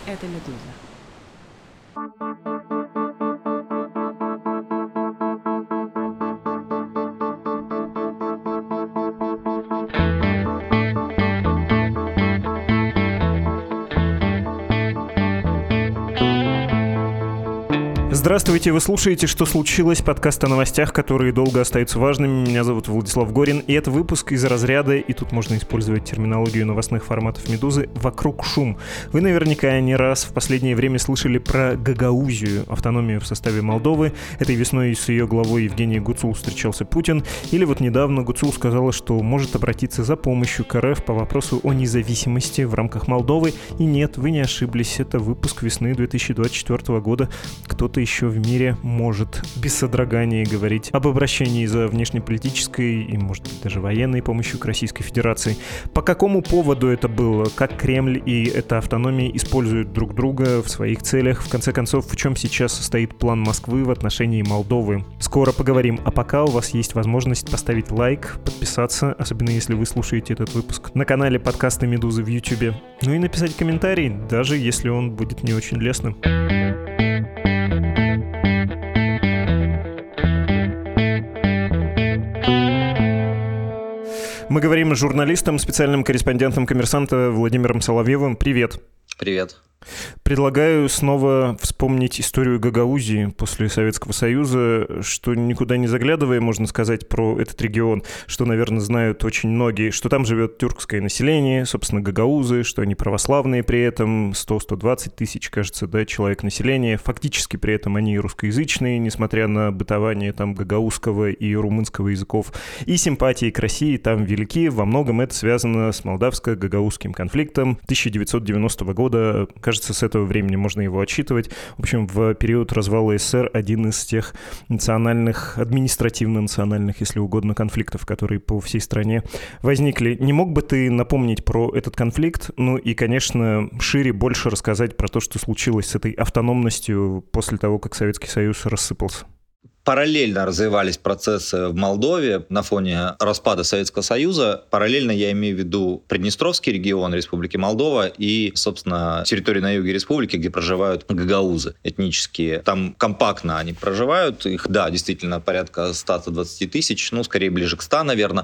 Это «Медуза». Здравствуйте, вы слушаете «Что случилось?» Подкаст о новостях, которые долго остаются важными. Меня зовут Владислав Горин, и это выпуск из разряда, и тут можно использовать терминологию новостных форматов «Медузы», «Вокруг шум». Вы наверняка не раз в последнее время слышали про Гагаузию, автономию в составе Молдовы. Этой весной с ее главой Евгенией Гуцул встречался Путин. Или вот недавно Гуцул сказала, что может обратиться за помощью к РФ по вопросу о независимости в рамках Молдовы. И нет, вы не ошиблись, это выпуск весны 2024 года. Кто-то еще в мире может без содрогания говорить об обращении за внешнеполитической и, может быть, даже военной помощью к Российской Федерации. По какому поводу это было? Как Кремль и эта автономия используют друг друга в своих целях? В конце концов, в чем сейчас состоит план Москвы в отношении Молдовы? Скоро поговорим. А пока у вас есть возможность поставить лайк, подписаться, особенно если вы слушаете этот выпуск на канале подкаста «Медузы» в YouTube. Ну и написать комментарий, даже если он будет не очень лестным. Мы говорим с журналистом, специальным корреспондентом «Коммерсанта» Владимиром Соловьевым. Привет. Привет. Предлагаю снова вспомнить историю Гагаузии после Советского Союза, что никуда не заглядывая, можно сказать про этот регион, что, наверное, знают очень многие, что там живет тюркское население, собственно, гагаузы, что они православные при этом, 100-120 тысяч, кажется, да, человек населения. Фактически при этом они русскоязычные, несмотря на бытование там гагаузского и румынского языков. И симпатии к России там велики. Во многом это связано с молдавско-гагаузским конфликтом 1990 года. Кажется, с этого времени можно его отсчитывать. В общем, в период развала СССР один из тех национальных, административно-национальных, если угодно, конфликтов, которые по всей стране возникли. Не мог бы ты напомнить про этот конфликт? Ну и, конечно, шире, больше рассказать про то, что случилось с этой автономностью после того, как Советский Союз рассыпался. Параллельно развивались процессы в Молдове на фоне распада Советского Союза. Параллельно я имею в виду Приднестровский регион Республики Молдова и, собственно, территорию на юге республики, где проживают гагаузы этнические. Там компактно они проживают. Их, да, действительно, порядка 100-120 тысяч, ну, скорее ближе к 100, наверное.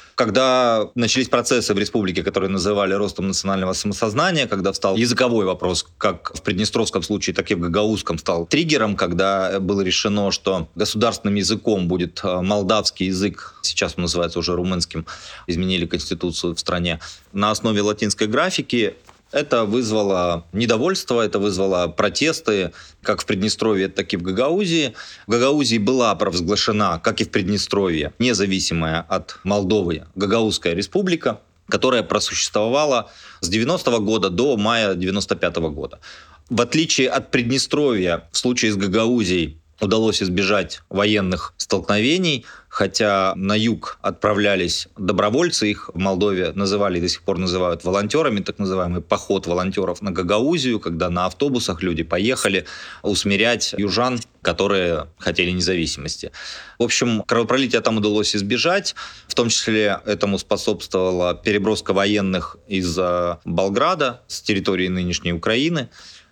Когда начались процессы в республике, которые называли ростом национального самосознания, когда встал языковой вопрос, как в приднестровском случае, так и в гагаузском, стал триггером, когда было решено, что государственным языком будет молдавский язык, сейчас он называется уже румынским, изменили конституцию в стране, на основе латинской графики. Это вызвало недовольство, это вызвало протесты, как в Приднестровье, так и в Гагаузии. В Гагаузии была провозглашена, как и в Приднестровье, независимая от Молдовы Гагаузская республика, которая просуществовала с 90-го года до мая 95-го года. В отличие от Приднестровья, в случае с Гагаузией удалось избежать военных столкновений, хотя на юг отправлялись добровольцы, их в Молдове называли, до сих пор называют волонтерами, так называемый поход волонтеров на Гагаузию, когда на автобусах люди поехали усмирять южан, которые хотели независимости. В общем, кровопролития там удалось избежать, в том числе этому способствовала переброска военных из Болграда, с территории нынешней Украины.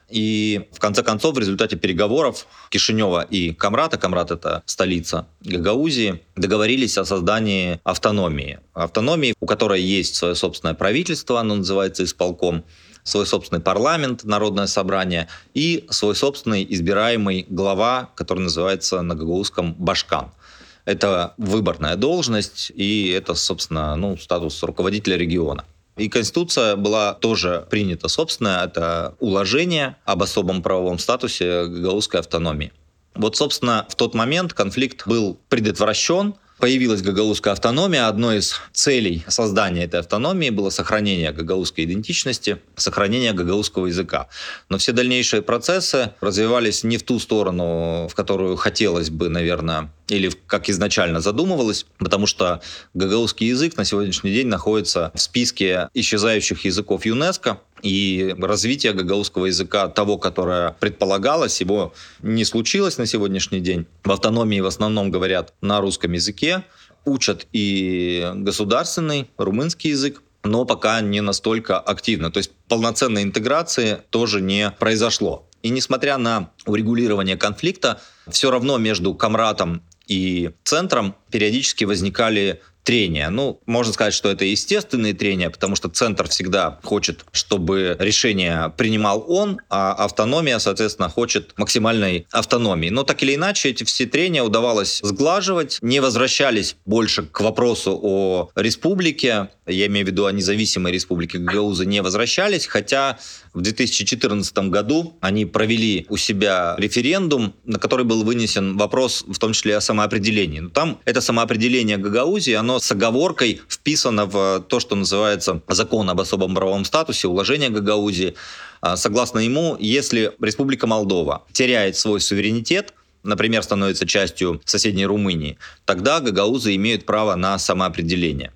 И в конце концов, в результате переговоров Кишинева и Камрата, Камрат — это столица Гагаузии, договорились о создании автономии. Автономии, у которой есть свое собственное правительство, оно называется исполком, свой собственный парламент, народное собрание и свой собственный избираемый глава, который называется на гагаузском башкан. Это выборная должность, и это, собственно, статус руководителя региона. И Конституция была тоже принята собственная, это уложение об особом правовом статусе гагаузской автономии. Вот, собственно, в тот момент конфликт был предотвращен, появилась гагаузская автономия. Одной из целей создания этой автономии было сохранение гагаузской идентичности, сохранение гагаузского языка. Но все дальнейшие процессы развивались не в ту сторону, в которую хотелось бы, наверное, или как изначально задумывалось, потому что гагаузский язык на сегодняшний день находится в списке исчезающих языков ЮНЕСКО, и развитие гагаузского языка, того, которое предполагалось, его не случилось на сегодняшний день. В автономии в основном говорят на русском языке, учат и государственный румынский язык. но пока не настолько активно. То есть полноценной интеграции тоже не произошло. И несмотря на урегулирование конфликта, все равно между Комратом и центром периодически возникали трения. Можно сказать, что это естественные трения, потому что центр всегда хочет, чтобы решение принимал он, а автономия, соответственно, хочет максимальной автономии. Но так или иначе, эти все трения удавалось сглаживать, не возвращались больше к вопросу о республике, я имею в виду о независимой республике гагаузы, не возвращались, хотя в 2014 году они провели у себя референдум, на который был вынесен вопрос, в том числе о самоопределении. Но там это самоопределение Гагаузии, оно с оговоркой вписано в то, что называется закон об особом правовом статусе, уложение Гагаузии. Согласно ему, если Республика Молдова теряет свой суверенитет, например, становится частью соседней Румынии, тогда гагаузы имеют право на самоопределение.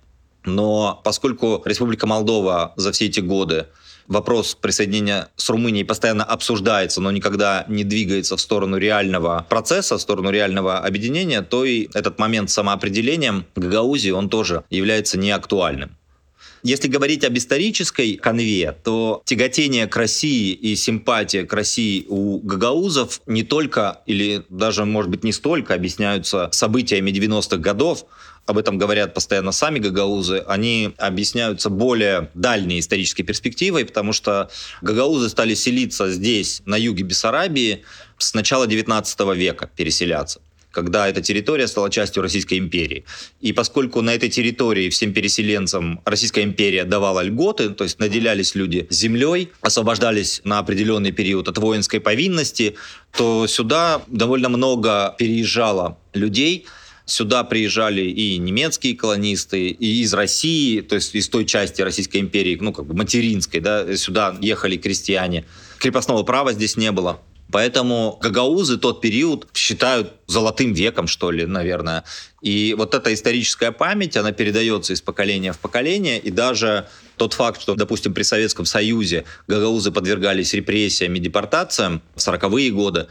Но поскольку Республика Молдова за все эти годы вопрос присоединения с Румынией постоянно обсуждается, но никогда не двигается в сторону реального процесса, в сторону реального объединения, то и этот момент с самоопределением Гагаузии, он тоже является неактуальным. Если говорить об исторической канве, то тяготение к России и симпатия к России у гагаузов не только, или даже, может быть, не столько объясняются событиями 90-х годов, об этом говорят постоянно сами гагаузы, они объясняются более дальней исторической перспективой, потому что гагаузы стали селиться здесь, на юге Бессарабии, с начала 19 века переселяться, когда эта территория стала частью Российской империи. И поскольку на этой территории всем переселенцам Российская империя давала льготы, то есть наделялись люди землей, освобождались на определенный период от воинской повинности, то сюда довольно много переезжало людей. Сюда приезжали и немецкие колонисты, и из России, то есть из той части Российской империи, материнской, да, сюда ехали крестьяне. Крепостного права здесь не было. Поэтому гагаузы тот период считают золотым веком, что ли, наверное. И вот эта историческая память, она передается из поколения в поколение, и даже тот факт, что, допустим, при Советском Союзе гагаузы подвергались репрессиям и депортациям в 40-е годы,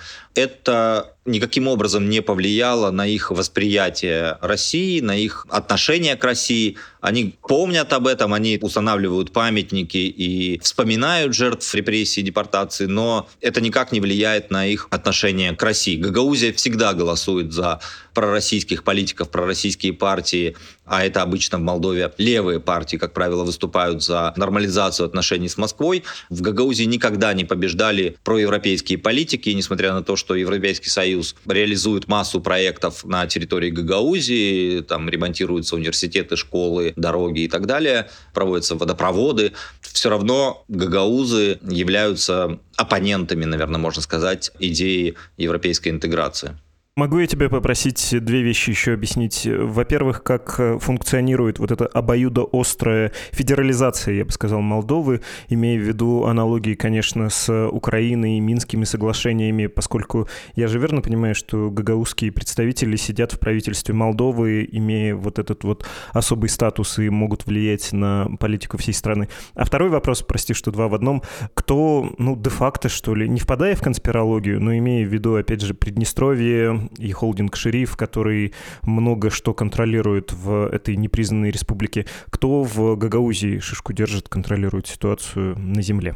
это никаким образом не повлияло на их восприятие России, на их отношение к России. Они помнят об этом, они устанавливают памятники и вспоминают жертв репрессий и депортации, но это никак не влияет на их отношение к России. Гагаузия всегда голосует за пророссийских политиков, пророссийские партии, а это обычно в Молдове левые партии, как правило, выступают за нормализацию отношений с Москвой. В Гагаузии никогда не побеждали проевропейские политики, несмотря на то, что Европейский Союз реализует массу проектов на территории Гагаузии, там ремонтируются университеты, школы, дороги и так далее, проводятся водопроводы. Все равно гагаузы являются оппонентами, наверное, можно сказать, идеи европейской интеграции. Могу я тебя попросить две вещи еще объяснить? Во-первых, как функционирует вот эта обоюдоострая федерализация, я бы сказал, Молдовы, имея в виду аналогии, конечно, с Украиной и Минскими соглашениями, поскольку я же верно понимаю, что гагаузские представители сидят в правительстве Молдовы, имея вот этот вот особый статус и могут влиять на политику всей страны. А второй вопрос, прости, что два в одном, кто, де-факто, что ли, не впадая в конспирологию, но имея в виду, опять же, Приднестровье и холдинг «Шериф», который много что контролирует в этой непризнанной республике. Кто в Гагаузии шишку держит, контролирует ситуацию на земле?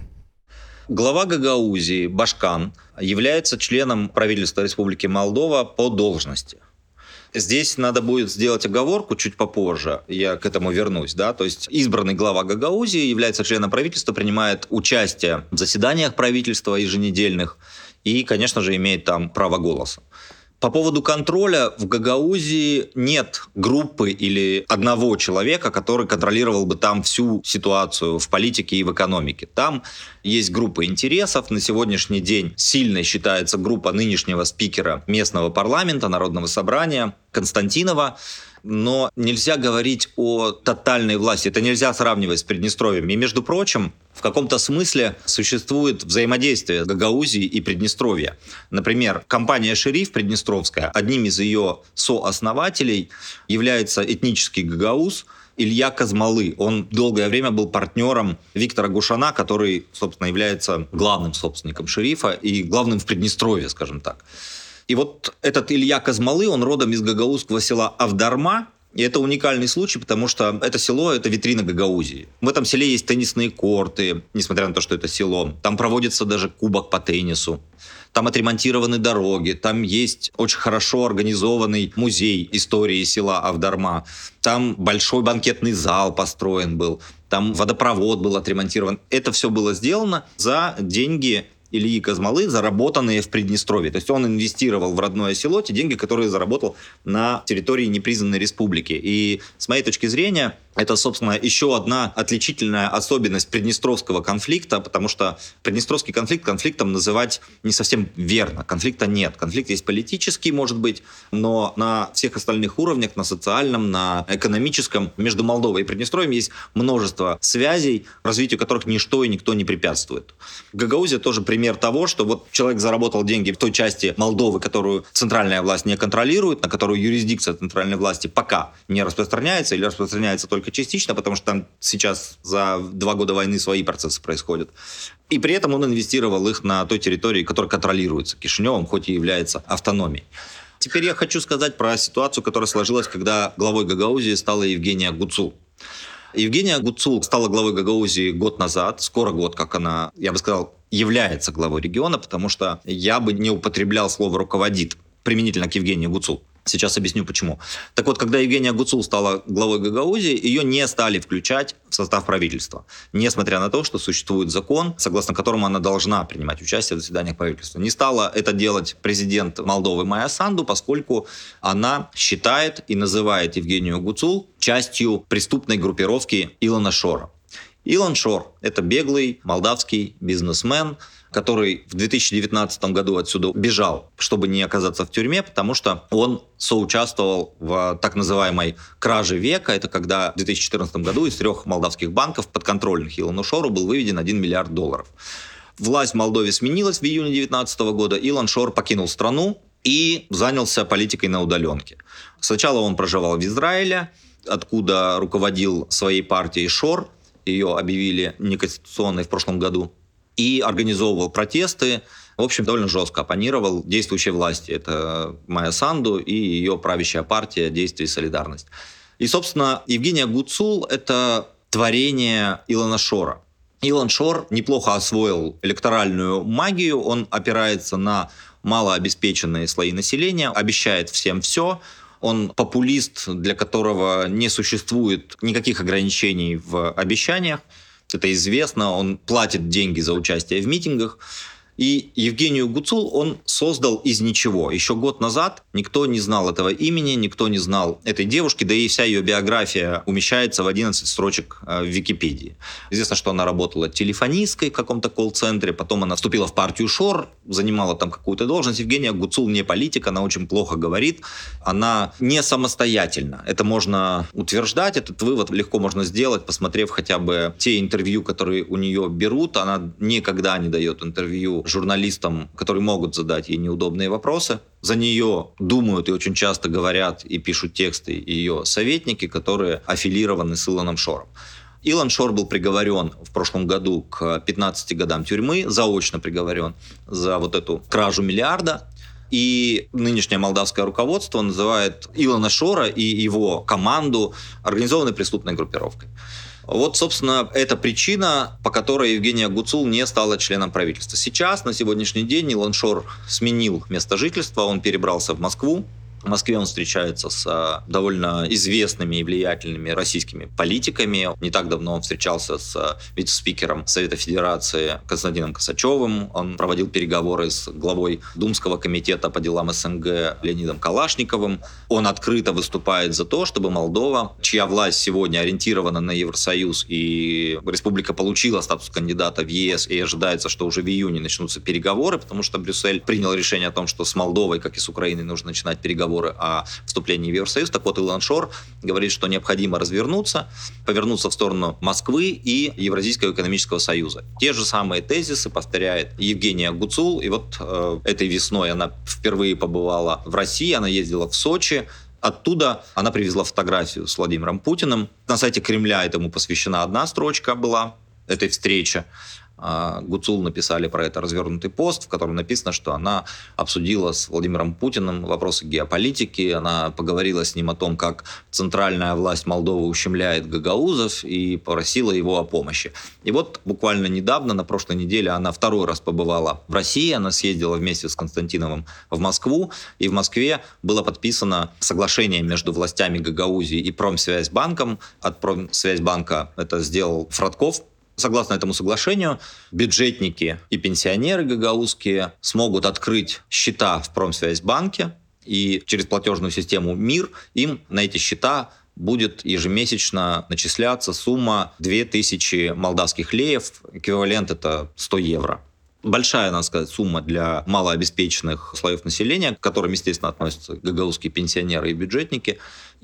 Глава Гагаузии Башкан является членом правительства Республики Молдова по должности. Здесь надо будет сделать оговорку чуть попозже, я к этому вернусь. Да? То есть избранный глава Гагаузии является членом правительства, принимает участие в заседаниях правительства еженедельных и, конечно же, имеет там право голоса. По поводу контроля в Гагаузии нет группы или одного человека, который контролировал бы там всю ситуацию в политике и в экономике. Там есть группа интересов. На сегодняшний день сильной считается группа нынешнего спикера местного парламента, Народного собрания Константинова. Но нельзя говорить о тотальной власти. Это нельзя сравнивать с Приднестровьем. И, между прочим, в каком-то смысле существует взаимодействие Гагаузии и Приднестровья. Например, компания «Шериф» приднестровская, одним из ее сооснователей является этнический гагауз Илья Казмалы. Он долгое время был партнером Виктора Гушана, который, собственно, является главным собственником «Шерифа» и главным в Приднестровье, скажем так. И вот этот Илья Казмалы, он родом из гагаузского села Авдарма, И это уникальный случай, потому что это село – это витрина Гагаузии. В этом селе есть теннисные корты, несмотря на то, что это село. Там проводится даже кубок по теннису. Там отремонтированы дороги, там есть очень хорошо организованный музей истории села Авдарма. Там большой банкетный зал построен был, там водопровод был отремонтирован. Это все было сделано за деньги Ильи Козмалы, заработанные в Приднестровье. То есть он инвестировал в родное село те деньги, которые заработал на территории непризнанной республики. И с моей точки зрения, это, собственно, еще одна отличительная особенность Приднестровского конфликта, потому что Приднестровский конфликт конфликтом называть не совсем верно. Конфликта нет. Конфликт есть политический, может быть, но на всех остальных уровнях, на социальном, на экономическом, между Молдовой и Приднестровьем есть множество связей, развитию которых ничто и никто не препятствует. Гагаузия тоже пример того, что вот человек заработал деньги в той части Молдовы, которую центральная власть не контролирует, на которую юрисдикция центральной власти пока не распространяется или распространяется только частично, потому что там сейчас за 2 года войны свои процессы происходят. И при этом он инвестировал их на той территории, которая контролируется Кишиневым, хоть и является автономией. Теперь я хочу сказать про ситуацию, которая сложилась, когда главой Гагаузии стала Евгения Гуцул. Евгения Гуцул стала главой Гагаузии год назад, скоро год, как она, я бы сказал, является главой региона, потому что я бы не употреблял слово «руководит» применительно к Евгении Гуцул. Сейчас объясню, почему. Так вот, когда Евгения Гуцул стала главой Гагаузии, ее не стали включать в состав правительства. Несмотря на то, что существует закон, согласно которому она должна принимать участие в заседаниях правительства. Не стала это делать президент Молдовы Майя Санду, поскольку она считает и называет Евгению Гуцул частью преступной группировки Илона Шора. Илон Шор – это беглый молдавский бизнесмен, который в 2019 году отсюда бежал, чтобы не оказаться в тюрьме, потому что он соучаствовал в так называемой краже века. Это когда в 2014 году из 3 молдавских банков, подконтрольных Илону Шору, был выведен $1 миллиард. Власть в Молдове сменилась в июне 2019 года. Илон Шор покинул страну и занялся политикой на удаленке. Сначала он проживал в Израиле, откуда руководил своей партией Шор. Ее объявили неконституционной в прошлом году. И организовывал протесты. В общем, довольно жестко оппонировал действующей власти. Это Майя Санду и ее правящая партия «Действие и солидарность». И, собственно, Евгения Гуцул – это творение Илона Шора. Илон Шор неплохо освоил электоральную магию. Он опирается на малообеспеченные слои населения, обещает всем все. Он популист, для которого не существует никаких ограничений в обещаниях. Это известно. Он платит деньги за участие в митингах. И Евгению Гуцул он создал из ничего. Еще год назад никто не знал этого имени, никто не знал этой девушки, да и вся ее биография умещается в 11 строчек в Википедии. Известно, что она работала телефонисткой в каком-то колл-центре, потом она вступила в партию Шор, занимала там какую-то должность. Евгения Гуцул не политик, она очень плохо говорит, она не самостоятельна. Это можно утверждать, этот вывод легко можно сделать, посмотрев хотя бы те интервью, которые у нее берут. Она никогда не дает интервью журналистам, которые могут задать ей неудобные вопросы. За нее думают и очень часто говорят и пишут тексты ее советники, которые аффилированы с Илоном Шором. Илон Шор был приговорен в прошлом году к 15 годам тюрьмы, заочно приговорен за вот эту кражу миллиарда. И нынешнее молдавское руководство называет Илона Шора и его команду организованной преступной группировкой. Вот, собственно, это причина, по которой Евгения Гуцул не стала членом правительства. Сейчас, на сегодняшний день, Илон Шор сменил место жительства, он перебрался в Москву. В Москве он встречается с довольно известными и влиятельными российскими политиками. Не так давно он встречался с вице-спикером Совета Федерации Константином Косачевым. Он проводил переговоры с главой Думского комитета по делам СНГ Леонидом Калашниковым. Он открыто выступает за то, чтобы Молдова, чья власть сегодня ориентирована на Евросоюз, и республика получила статус кандидата в ЕС, и ожидается, что уже в июне начнутся переговоры, потому что Брюссель принял решение о том, что с Молдовой, как и с Украиной, нужно начинать переговоры о вступлении в Евросоюз. Так вот, Илон Шор говорит, что необходимо развернуться, повернуться в сторону Москвы и Евразийского экономического союза. Те же самые тезисы повторяет Евгения Гуцул. И вот этой весной она впервые побывала в России, она ездила в Сочи. Оттуда она привезла фотографию с Владимиром Путиным. На сайте Кремля этому посвящена одна строчка была, этой встрече. Гуцул написали про это развернутый пост, в котором написано, что она обсудила с Владимиром Путиным вопросы геополитики, она поговорила с ним о том, как центральная власть Молдовы ущемляет гагаузов, и попросила его о помощи. И вот буквально недавно, на прошлой неделе, она второй раз побывала в России, она съездила вместе с Константиновым в Москву, и в Москве было подписано соглашение между властями Гагаузии и Промсвязьбанком. От Промсвязьбанка это сделал Фродков. Согласно этому соглашению, бюджетники и пенсионеры гагаузские смогут открыть счета в Промсвязьбанке, и через платежную систему МИР им на эти счета будет ежемесячно начисляться сумма 2000 молдавских леев, эквивалент это 100 евро. Большая, надо сказать, сумма для малообеспеченных слоев населения, к которым, естественно, относятся гагаузские пенсионеры и бюджетники.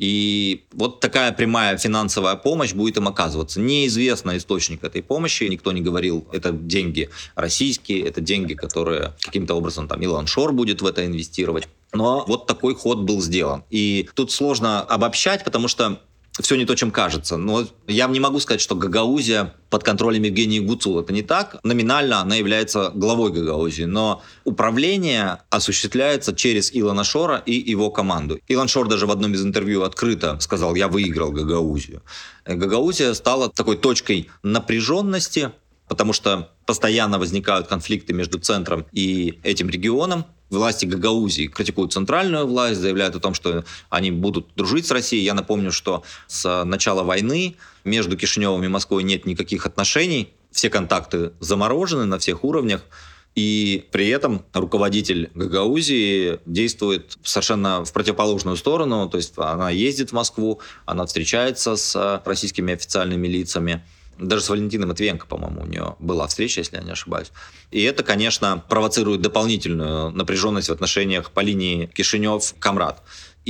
И вот такая прямая финансовая помощь будет им оказываться. Неизвестный источник этой помощи, никто не говорил, это деньги российские, это деньги, которые каким-то образом там Илон Шор будет в это инвестировать. Но вот такой ход был сделан. И тут сложно обобщать, потому что все не то, чем кажется. Но я не могу сказать, что Гагаузия под контролем Евгении Гуцул. Это не так. Номинально она является главой Гагаузии, но управление осуществляется через Илона Шора и его команду. Илон Шор даже в одном из интервью открыто сказал: «Я выиграл Гагаузию». Гагаузия стала такой точкой напряженности, потому что постоянно возникают конфликты между центром и этим регионом. Власти Гагаузии критикуют центральную власть, заявляют о том, что они будут дружить с Россией. Я напомню, что с начала войны между Кишиневым и Москвой нет никаких отношений. Все контакты заморожены на всех уровнях. И при этом руководитель Гагаузии действует совершенно в противоположную сторону. То есть она ездит в Москву, она встречается с российскими официальными лицами. Даже с Валентиной Матвиенко, по-моему, у нее была встреча, если я не ошибаюсь. И это, конечно, провоцирует дополнительную напряженность в отношениях по линии Кишинев-Камрад.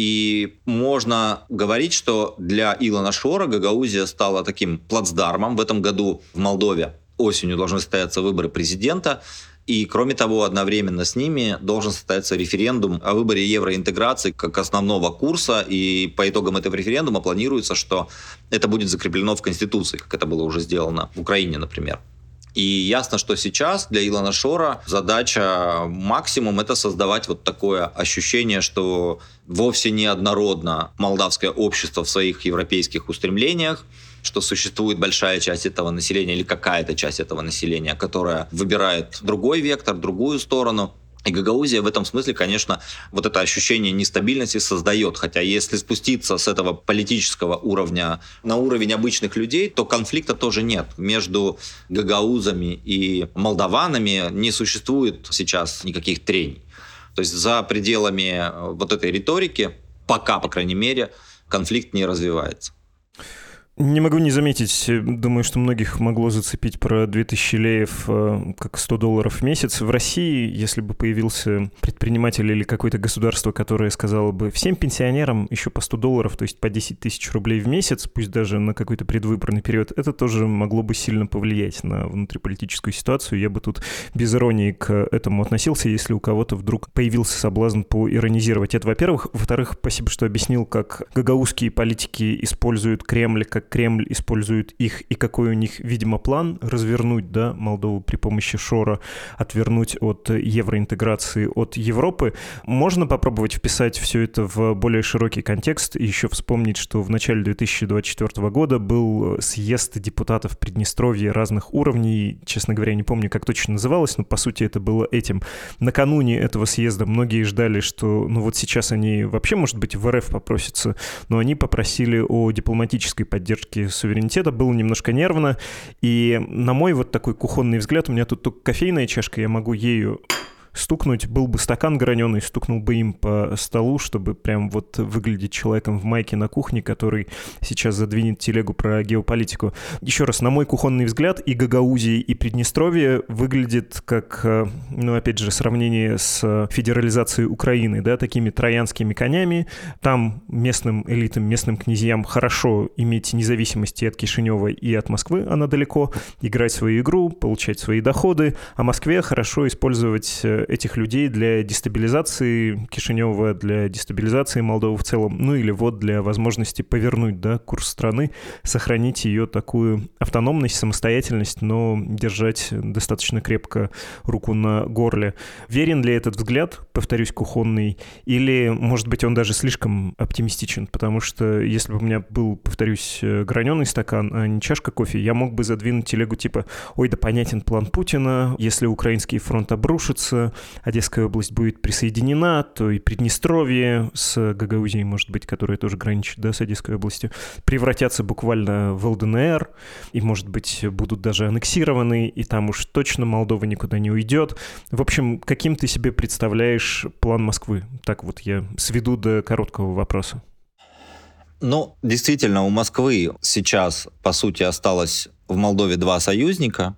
И можно говорить, что для Илона Шора Гагаузия стала таким плацдармом. В этом году в Молдове осенью должны состояться выборы президента. И, кроме того, одновременно с ними должен состояться референдум о выборе евроинтеграции как основного курса. И по итогам этого референдума планируется, что это будет закреплено в Конституции, как это было уже сделано в Украине, например. И ясно, что сейчас для Илона Шора задача максимум — это создавать вот такое ощущение, что вовсе не однородно молдавское общество в своих европейских устремлениях, что существует большая часть этого населения или какая-то часть этого населения, которая выбирает другой вектор, другую сторону. И Гагаузия в этом смысле, конечно, вот это ощущение нестабильности создает. Хотя если спуститься с этого политического уровня на уровень обычных людей, то конфликта тоже нет. Между гагаузами и молдаванами не существует сейчас никаких трений. То есть за пределами вот этой риторики, пока, по крайней мере, конфликт не развивается. Не могу не заметить, думаю, что многих могло зацепить про 2000 леев как $100 в месяц. В России, если бы появился предприниматель или какое-то государство, которое сказало бы всем пенсионерам еще по $100, то есть по 10 тысяч рублей в месяц, пусть даже на какой-то предвыборный период, это тоже могло бы сильно повлиять на внутриполитическую ситуацию. Я бы тут без иронии к этому относился, если у кого-то вдруг появился соблазн поиронизировать. Это, во-первых. Во-вторых, спасибо, что объяснил, как гагаузские политики используют Кремль, как Кремль использует их и какой у них, видимо, план развернуть, да, Молдову при помощи Шора, отвернуть от евроинтеграции, от Европы. Можно попробовать вписать все это в более широкий контекст и еще вспомнить, что в начале 2024 года был съезд депутатов Приднестровья разных уровней. Честно говоря, не помню, как точно называлось, но по сути это было этим. Накануне этого съезда многие ждали, что ну вот сейчас они вообще, может быть, в РФ попросятся, но они попросили о дипломатической поддержке суверенитета, было немножко нервно, и на мой вот такой кухонный взгляд, у меня тут только кофейная чашка, я могу ею стукнуть, был бы стакан граненый, стукнул бы им по столу, чтобы прям вот выглядеть человеком в майке на кухне, который сейчас задвинет телегу про геополитику. Еще раз, на мой кухонный взгляд, и Гагаузия, и Приднестровье выглядит как, ну, опять же, сравнение с федерализацией Украины, да, такими троянскими конями. Там местным элитам, местным князьям хорошо иметь независимость и от Кишинева, и от Москвы, она далеко, играть свою игру, получать свои доходы, а Москве хорошо использовать этих людей для дестабилизации Кишинева, для дестабилизации Молдовы в целом, ну или вот для возможности повернуть, да, курс страны, сохранить ее такую автономность, самостоятельность, но держать достаточно крепко руку на горле. Верен ли этот взгляд, повторюсь, кухонный, или, может быть, он даже слишком оптимистичен? Потому что если бы у меня был, повторюсь, граненый стакан, а не чашка кофе, я мог бы задвинуть телегу типа: ой, да понятен план Путина, если украинский фронт обрушится, Одесская область будет присоединена, то и Приднестровье с Гагаузией, может быть, которая тоже граничит, да, с Одесской областью, превратятся буквально в ЛДНР, и, может быть, будут даже аннексированы, и там уж точно Молдова никуда не уйдет. В общем, каким ты себе представляешь план Москвы? Так вот я сведу до короткого вопроса. Ну, действительно, у Москвы сейчас, по сути, осталось в Молдове два союзника.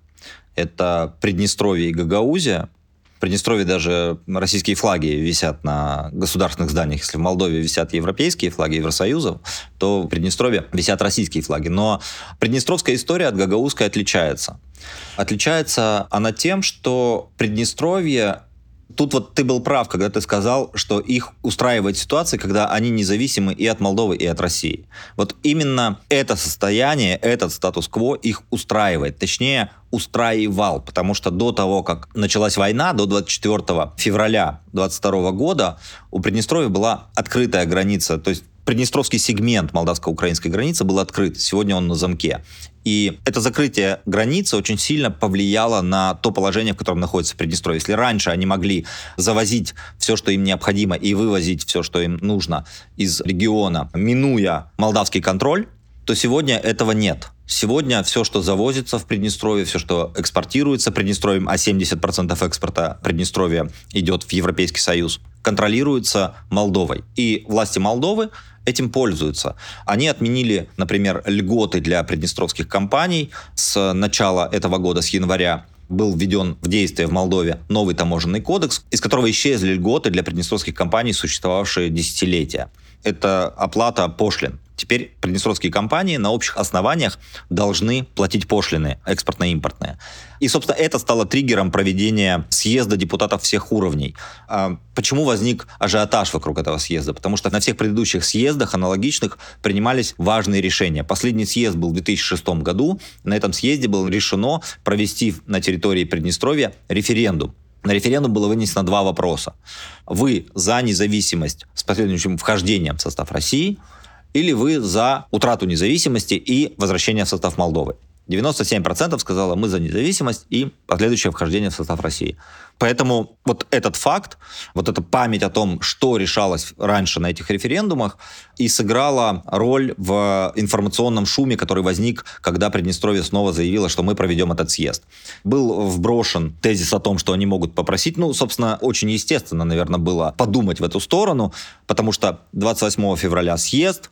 Это Приднестровье и Гагаузия. В Приднестровье даже российские флаги висят на государственных зданиях. Если в Молдове висят европейские флаги Евросоюза, то в Приднестровье висят российские флаги. Но приднестровская история от гагаузской отличается. Отличается она тем, что Приднестровье... Тут вот ты был прав, когда ты сказал, что их устраивает ситуация, когда они независимы и от Молдовы, и от России. Вот именно это состояние, этот статус-кво их устраивает. Точнее, устраивал, потому что до того, как началась война, до 24 февраля 2022 года, у Приднестровья была открытая граница, то есть приднестровский сегмент молдавско-украинской границы был открыт. Сегодня он на замке. И это закрытие границы очень сильно повлияло на то положение, в котором находится Приднестровье. Если раньше они могли завозить все, что им необходимо, и вывозить все, что им нужно из региона, минуя молдавский контроль, то сегодня этого нет. Сегодня все, что завозится в Приднестровье, все, что экспортируется Приднестровьем, а 70% экспорта Приднестровья идет в Европейский Союз, контролируется Молдовой. И власти Молдовы этим пользуются. Они отменили, например, льготы для приднестровских компаний. С начала этого года, с января, был введен в действие в Молдове новый таможенный кодекс, из которого исчезли льготы для приднестровских компаний, существовавшие десятилетия. Это оплата пошлин. Теперь приднестровские компании на общих основаниях должны платить пошлины экспортно-импортные. И, собственно, это стало триггером проведения съезда депутатов всех уровней. Почему возник ажиотаж вокруг этого съезда? Потому что на всех предыдущих съездах аналогичных принимались важные решения. Последний съезд был в 2006 году. На этом съезде было решено провести на территории Приднестровья референдум. На референдум было вынесено два вопроса. Вы за независимость с последующим вхождением в состав России, или вы за утрату независимости и возвращение в состав Молдовы? 97% сказало: мы за независимость и последующее вхождение в состав России. Поэтому вот этот факт, вот эта память о том, что решалось раньше на этих референдумах, и сыграла роль в информационном шуме, который возник, когда Приднестровье снова заявило, что мы проведем этот съезд. Был вброшен тезис о том, что они могут попросить, собственно, очень естественно, наверное, было подумать в эту сторону, потому что 28 февраля съезд,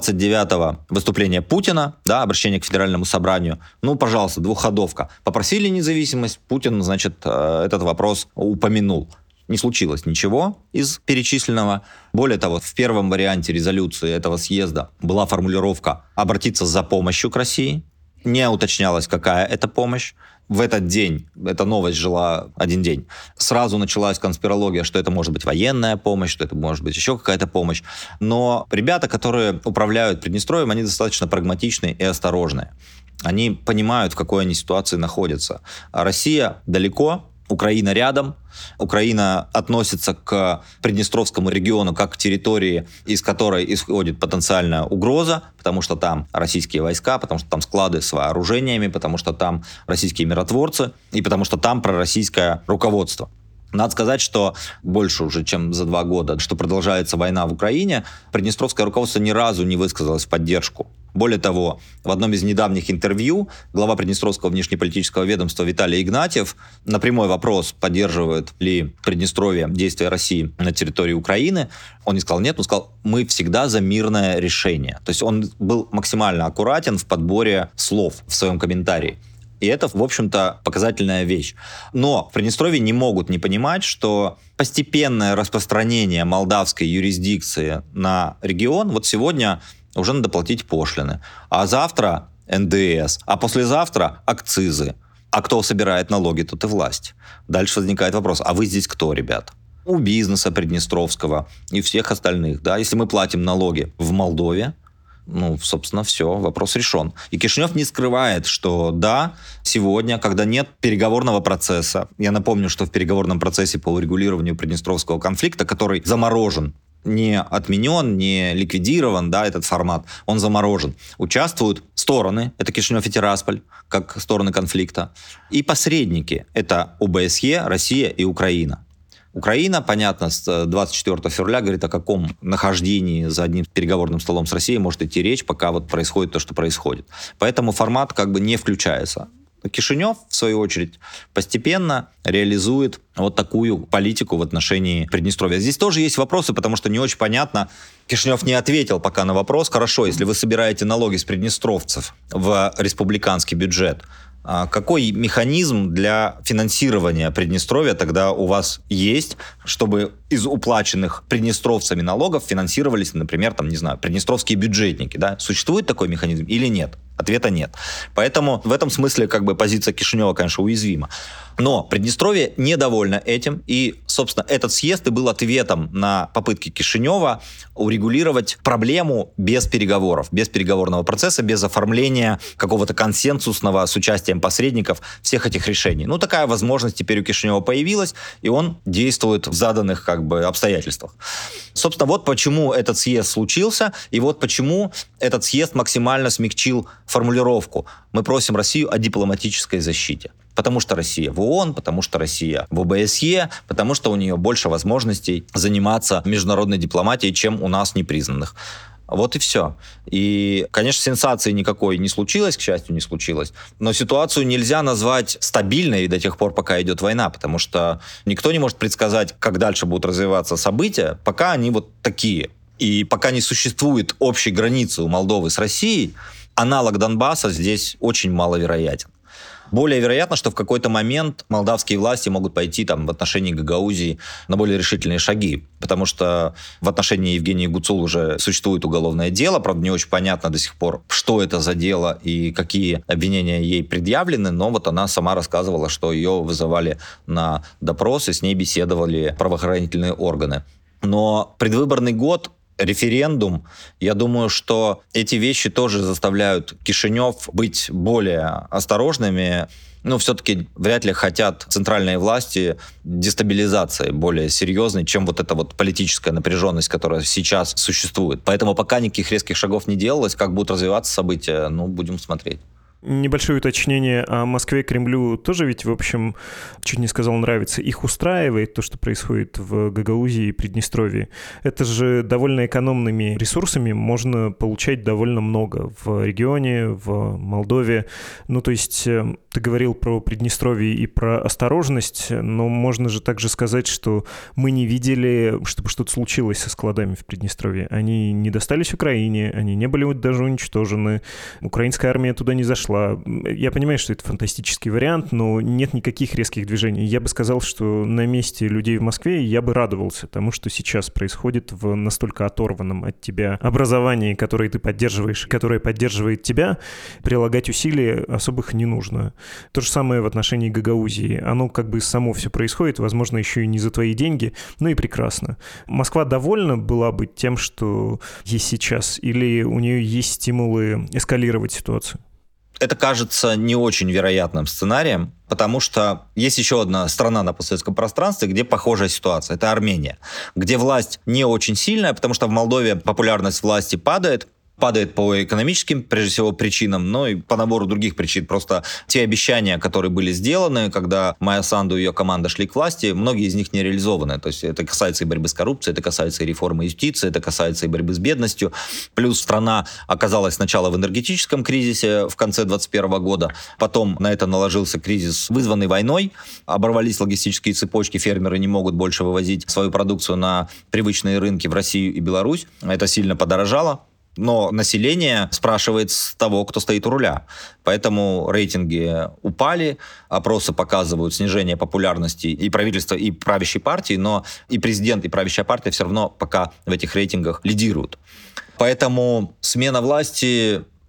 29-го выступление Путина, да, обращение к Федеральному собранию. Пожалуйста, двухходовка. Попросили независимость, Путин, значит, этот вопрос упомянул. Не случилось ничего из перечисленного. Более того, в первом варианте резолюции этого съезда была формулировка «обратиться за помощью к России». Не уточнялось, какая это помощь. В этот день, эта новость жила один день, сразу началась конспирология, что это может быть военная помощь, что это может быть еще какая-то помощь. Но ребята, которые управляют Приднестровьем, они достаточно прагматичные и осторожные. Они понимают, в какой они ситуации находятся. А Россия далеко, Украина рядом. Украина относится к Приднестровскому региону как к территории, из которой исходит потенциальная угроза, потому что там российские войска, потому что там склады с вооружениями, потому что там российские миротворцы и потому что там пророссийское руководство. Надо сказать, что больше уже, чем за 2 года, что продолжается война в Украине, приднестровское руководство ни разу не высказалось в поддержку. Более того, в одном из недавних интервью глава Приднестровского внешнеполитического ведомства Виталий Игнатьев на прямой вопрос, поддерживает ли Приднестровье действия России на территории Украины, он не сказал нет, он сказал: мы всегда за мирное решение. То есть он был максимально аккуратен в подборе слов в своем комментарии. И это, в общем-то, показательная вещь. Но в Приднестровье не могут не понимать, что постепенное распространение молдавской юрисдикции на регион, вот сегодня уже надо платить пошлины, а завтра НДС, а послезавтра акцизы. А кто собирает налоги, тот и власть. Дальше возникает вопрос, а вы здесь кто, ребят? У бизнеса приднестровского и всех остальных, да, если мы платим налоги в Молдове, собственно, все, вопрос решен. И Кишинев не скрывает, что да, сегодня, когда нет переговорного процесса, я напомню, что в переговорном процессе по урегулированию приднестровского конфликта, который заморожен, не отменен, не ликвидирован, да, этот формат, он заморожен. Участвуют стороны, это Кишинев и Тирасполь, как стороны конфликта, и посредники, это ОБСЕ, Россия и Украина. Украина, понятно, с 24 февраля говорит, о каком нахождении за одним переговорным столом с Россией может идти речь, пока вот происходит то, что происходит. Поэтому формат как бы не включается. Кишинев, в свою очередь, постепенно реализует вот такую политику в отношении Приднестровья. Здесь тоже есть вопросы, потому что не очень понятно. Кишинев не ответил пока на вопрос. Хорошо, если вы собираете налоги с приднестровцев в республиканский бюджет, какой механизм для финансирования Приднестровья тогда у вас есть, чтобы из уплаченных приднестровцами налогов финансировались, например, приднестровские бюджетники, да? Существует такой механизм или нет? Ответа нет. Поэтому в этом смысле позиция Кишинева, конечно, уязвима. Но Приднестровье недовольно этим, и, собственно, этот съезд и был ответом на попытки Кишинева урегулировать проблему без переговоров, без переговорного процесса, без оформления какого-то консенсусного с участием посредников всех этих решений. Такая возможность теперь у Кишинева появилась, и он действует в заданных обстоятельствах. Собственно, вот почему этот съезд случился, и вот почему этот съезд максимально смягчил формулировку. Мы просим Россию о дипломатической защите. Потому что Россия в ООН, потому что Россия в ОБСЕ, потому что у нее больше возможностей заниматься международной дипломатией, чем у нас непризнанных. Вот и все. И, конечно, сенсации никакой не случилось, к счастью, не случилось. Но ситуацию нельзя назвать стабильной до тех пор, пока идет война, потому что никто не может предсказать, как дальше будут развиваться события, пока они вот такие. И пока не существует общей границы у Молдовы с Россией, аналог Донбасса здесь очень маловероятен. Более вероятно, что в какой-то момент молдавские власти могут пойти в отношении Гагаузии на более решительные шаги, потому что в отношении Евгении Гуцул уже существует уголовное дело, правда, не очень понятно до сих пор, что это за дело и какие обвинения ей предъявлены, но вот она сама рассказывала, что ее вызывали на допрос и с ней беседовали правоохранительные органы. Но предвыборный год, референдум, я думаю, что эти вещи тоже заставляют Кишинев быть более осторожными. Все-таки вряд ли хотят центральные власти дестабилизации более серьезной, чем вот эта политическая напряженность, которая сейчас существует. Поэтому пока никаких резких шагов не делалось, как будут развиваться события, будем смотреть. Небольшое уточнение о Москве, Кремлю тоже ведь, в общем, чуть не сказал, нравится. Их устраивает то, что происходит в Гагаузии и Приднестровье. Это же довольно экономными ресурсами можно получать довольно много в регионе, в Молдове. То есть ты говорил про Приднестровье и про осторожность, но можно же также сказать, что мы не видели, чтобы что-то случилось со складами в Приднестровье. Они не достались Украине, они не были даже уничтожены. Украинская армия туда не зашла. Я понимаю, что это фантастический вариант, но нет никаких резких движений. Я бы сказал, что на месте людей в Москве я бы радовался тому, что сейчас происходит в настолько оторванном от тебя образовании, которое ты поддерживаешь, которое поддерживает тебя. Прилагать усилий особых не нужно. То же самое в отношении Гагаузии. Оно само все происходит, возможно, еще и не за твои деньги, и прекрасно. Москва довольна была бы тем, что есть сейчас, или у нее есть стимулы эскалировать ситуацию? Это кажется не очень вероятным сценарием, потому что есть еще одна страна на постсоветском пространстве, где похожая ситуация. Это Армения, где власть не очень сильная, потому что в Молдове популярность власти падает по экономическим, прежде всего, причинам, но и по набору других причин. Просто те обещания, которые были сделаны, когда Майя Санду и ее команда шли к власти, многие из них не реализованы. То есть это касается и борьбы с коррупцией, это касается и реформы юстиции, это касается и борьбы с бедностью. Плюс страна оказалась сначала в энергетическом кризисе в конце 2021 года, потом на это наложился кризис, вызванный войной, оборвались логистические цепочки, фермеры не могут больше вывозить свою продукцию на привычные рынки в Россию и Беларусь. Это сильно подорожало. Но население спрашивает с того, кто стоит у руля. Поэтому рейтинги упали, опросы показывают снижение популярности и правительства, и правящей партии, но и президент, и правящая партия все равно пока в этих рейтингах лидируют. Поэтому смена власти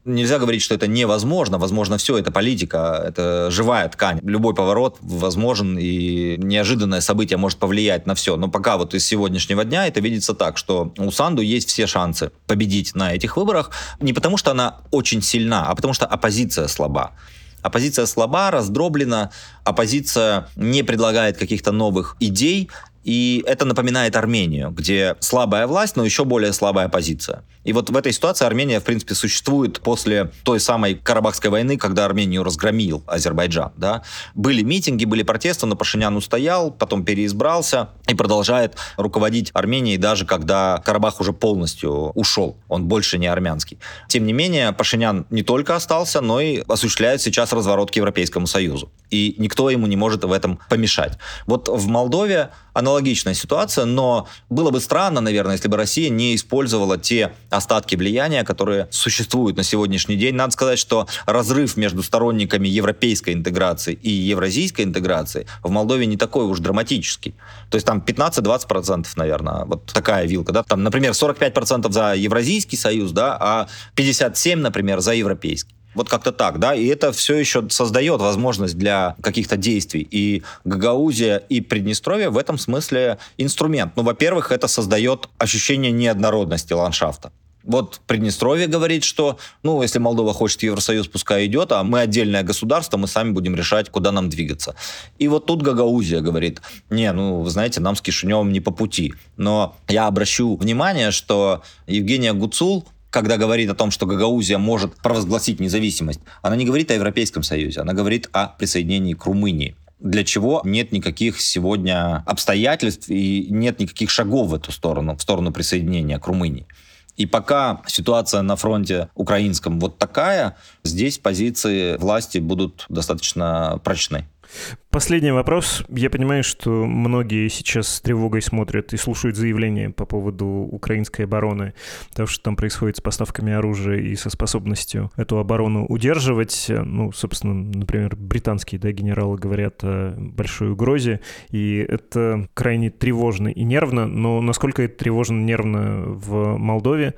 Нельзя говорить, что это невозможно. Возможно все, это политика, это живая ткань. Любой поворот возможен, и неожиданное событие может повлиять на все. Но пока вот из сегодняшнего дня это видится так, что у Санду есть все шансы победить на этих выборах. Не потому, что она очень сильна, а потому, что оппозиция слаба. Оппозиция слаба, раздроблена, оппозиция не предлагает каких-то новых идей, и это напоминает Армению, где слабая власть, но еще более слабая оппозиция. И вот в этой ситуации Армения, в принципе, существует после той самой Карабахской войны, когда Армению разгромил Азербайджан. Да? Были митинги, были протесты, но Пашинян устоял, потом переизбрался и продолжает руководить Арменией, даже когда Карабах уже полностью ушел. Он больше не армянский. Тем не менее, Пашинян не только остался, но и осуществляет сейчас разворот к Европейскому Союзу. И никто ему не может в этом помешать. Вот в Молдове аналогичная ситуация, но было бы странно, наверное, если бы Россия не использовала те остатки влияния, которые существуют на сегодняшний день. Надо сказать, что разрыв между сторонниками европейской интеграции и евразийской интеграции в Молдове не такой уж драматический. То есть там 15-20%, наверное, вот такая вилка. Да? Там, например, 45% за Евразийский союз, да, а 57%, например, за европейский. Вот как-то так, да, и это все еще создает возможность для каких-то действий. И Гагаузия, и Приднестровье в этом смысле инструмент. Ну, во-первых, это создает ощущение неоднородности ландшафта. Вот Приднестровье говорит, что, если Молдова хочет в Евросоюз, пускай идет, а мы отдельное государство, мы сами будем решать, куда нам двигаться. И вот тут Гагаузия говорит, вы знаете, нам с Кишиневым не по пути. Но я обращу внимание, что Евгения Гуцул, когда говорит о том, что Гагаузия может провозгласить независимость, она не говорит о Европейском Союзе, она говорит о присоединении к Румынии. Для чего нет никаких сегодня обстоятельств и нет никаких шагов в сторону присоединения к Румынии. И пока ситуация на фронте украинском вот такая, здесь позиции власти будут достаточно прочны. Последний вопрос. Я понимаю, что многие сейчас с тревогой смотрят и слушают заявления по поводу украинской обороны, того, что там происходит с поставками оружия и со способностью эту оборону удерживать. Собственно, например, британские генералы говорят о большой угрозе, и это крайне тревожно и нервно, но насколько это тревожно и нервно в Молдове,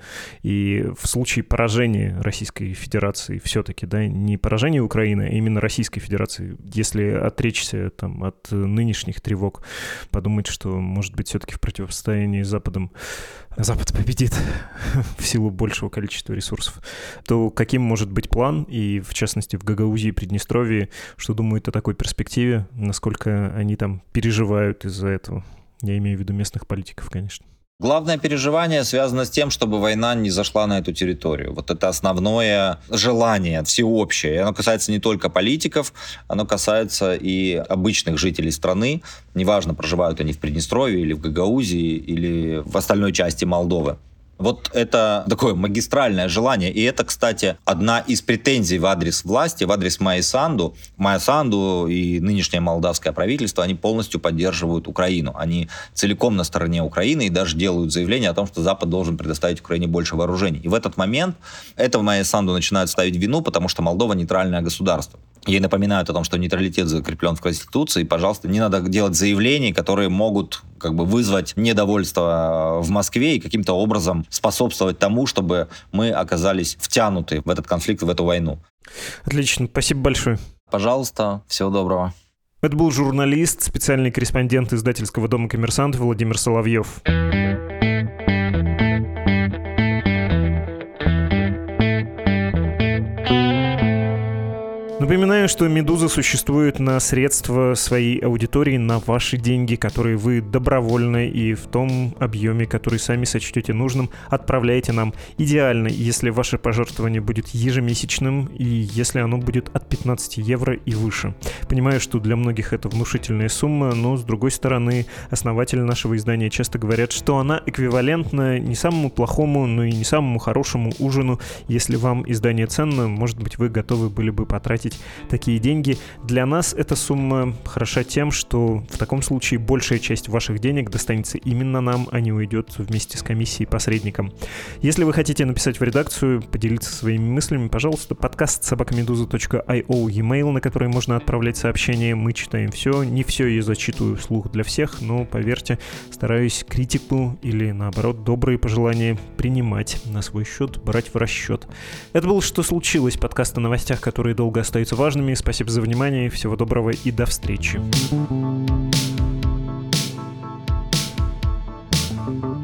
и в случае поражения Российской Федерации все-таки, не поражения Украины, а именно Российской Федерации, если отречься от нынешних тревог, подумать, что, может быть, все-таки в противостоянии с Западом Запад победит в силу большего количества ресурсов, то каким может быть план, и в частности в Гагаузии и Приднестровье, что думают о такой перспективе, насколько они там переживают из-за этого? Я имею в виду местных политиков, конечно. Главное переживание связано с тем, чтобы война не зашла на эту территорию. Вот это основное желание, всеобщее. И оно касается не только политиков, оно касается и обычных жителей страны. Неважно, проживают они в Приднестровье или в Гагаузии, или в остальной части Молдовы. Вот это такое магистральное желание. И это, кстати, одна из претензий в адрес власти, в адрес Майи Санду. Майя Санду и нынешнее молдавское правительство, они полностью поддерживают Украину. Они целиком на стороне Украины и даже делают заявление о том, что Запад должен предоставить Украине больше вооружений. И в этот момент это Майя Санду начинают ставить вину, потому что Молдова нейтральное государство. Ей напоминают о том, что нейтралитет закреплен в Конституции. Пожалуйста, не надо делать заявлений, которые могут вызвать недовольство в Москве и каким-то образом способствовать тому, чтобы мы оказались втянуты в этот конфликт, в эту войну. Отлично, спасибо большое. Пожалуйста, всего доброго. Это был журналист, специальный корреспондент издательского дома «Коммерсант» Владимир Соловьев. Напоминаю, что «Медуза» существует на средства своей аудитории, на ваши деньги, которые вы добровольно и в том объеме, который сами сочтете нужным, отправляете нам. Идеально, если ваше пожертвование будет ежемесячным и если оно будет от 15 евро и выше. Понимаю, что для многих это внушительная сумма, но, с другой стороны, основатели нашего издания часто говорят, что она эквивалентна не самому плохому, но и не самому хорошему ужину. Если вам издание ценно, может быть, вы готовы были бы потратить такие деньги. Для нас эта сумма хороша тем, что в таком случае большая часть ваших денег достанется именно нам, а не уйдет вместе с комиссией посредникам. Если вы хотите написать в редакцию, поделиться своими мыслями, пожалуйста, подкаст @meduza.io, e-mail, на который можно отправлять присылать сообщения, мы читаем все. Не все я зачитываю вслух для всех, но, поверьте, стараюсь критику или, наоборот, добрые пожелания принимать на свой счет, брать в расчет. Это было «Что случилось?» Подкаст о новостях, которые долго остаются важными. Спасибо за внимание, всего доброго и до встречи.